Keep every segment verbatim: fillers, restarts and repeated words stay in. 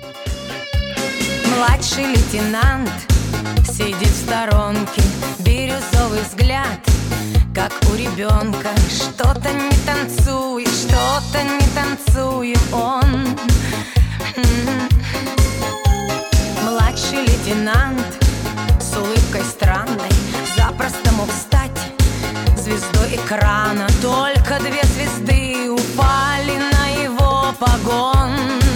Младший лейтенант сидит в сторонке, бирюзовый взгляд, как у ребенка. Что-то не танцует, что-то не танцует он. Младший лейтенант с улыбкой странной запросто мог стать звездой экрана. Только две звезды упали на его погон.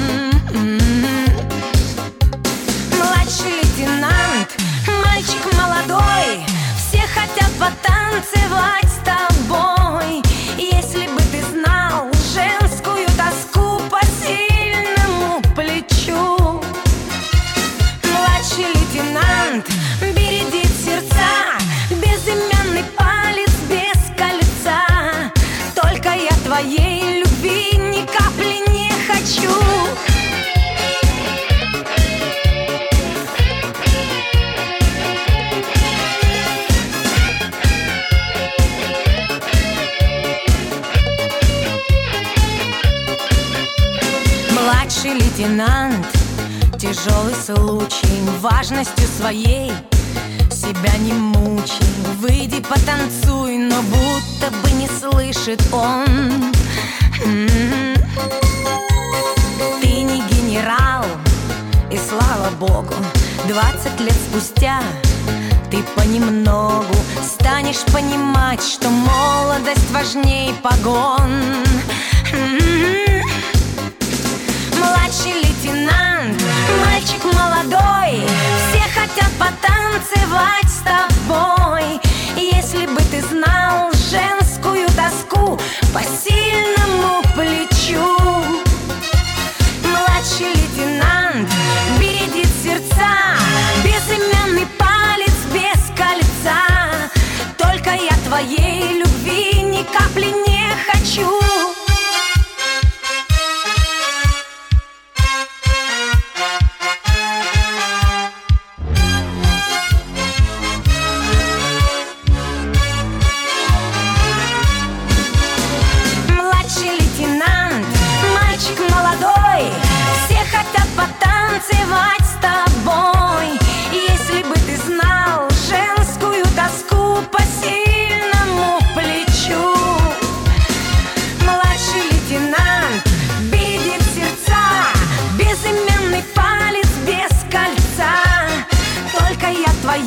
Младший лейтенант, мальчик молодой, все хотят потанцевать с тобой. Если бы ты знал женскую тоску по сильному плечу. Младший лейтенант бередит сердца, безымянный палец без кольца. Только я твоей любви ни капли не хочу. Младший лейтенант, тяжелый случай, важностью своей себя не мучай. Выйди потанцуй, но будто бы не слышит он. М-м-м. Ты не генерал, и слава богу, двадцать лет спустя ты понемногу станешь понимать, что молодость важней погон. М-м-м. Младший лейтенант, мальчик молодой, все хотят потанцевать с тобой.